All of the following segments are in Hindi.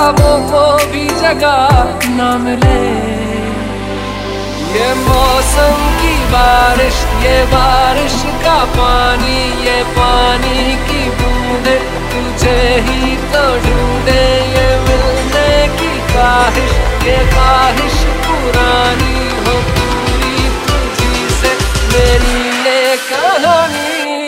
ख्वाबों को भी जगह ना मिले। ये मौसम की बारिश, ये बारिश का पानी, ये पानी की बूंदे तुझे ही तो ढूंढे। ये मिलने की ख्वाहिश, ये ख्वाहिश पुरानी हो पूरी तुझी से मेरी ये कहानी।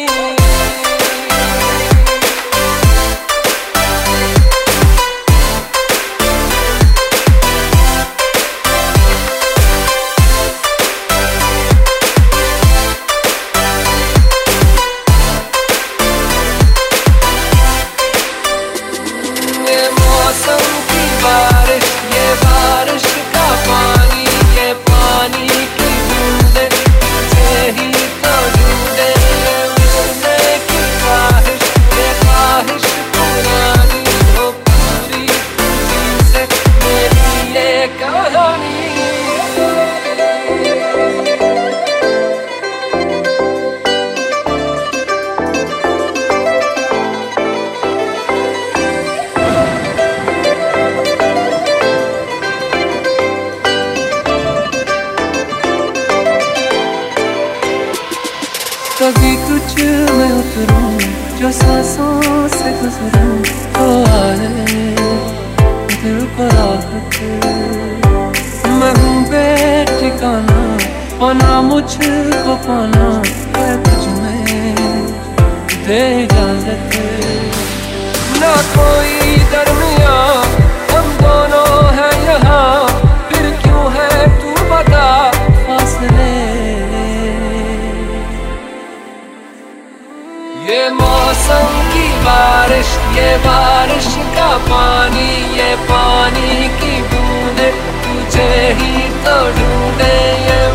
मौसम की बारिश, ये बारिश का पानी, ये पानी की बूंदे तुझे ही तो ढूंढे। ये मिलने की ख्वाहिश, ये ख्वाहिश पुरानी हो पूरी तुझी से मेरी ये कहानी। कभी कुछ में उतरूं जो सांसों से गुजरूं, तो आए दिल को राहत। मैं हूँ बेठिकाना, पाना मुझको पाना है तुझ में दे इजाजत। ना कोई दरमिया हम दोनों हैं यहाँ, फिर क्यों है तू बता फासले। ये मौसम की बारिश, ये बारिश का पानी, ये पानी की बूंदे तुझे ही तो ढूंढे। ये